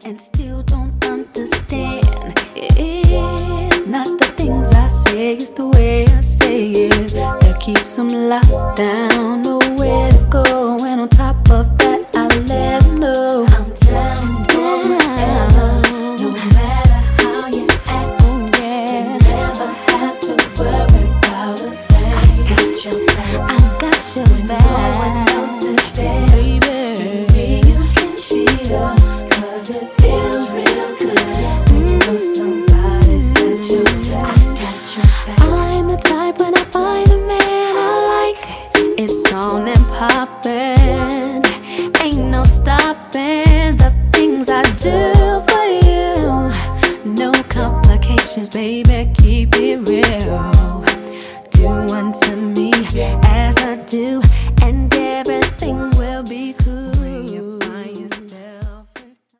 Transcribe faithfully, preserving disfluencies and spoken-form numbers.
and still don't understand. It's not the things I say, it's the way I say it that keeps them locked down.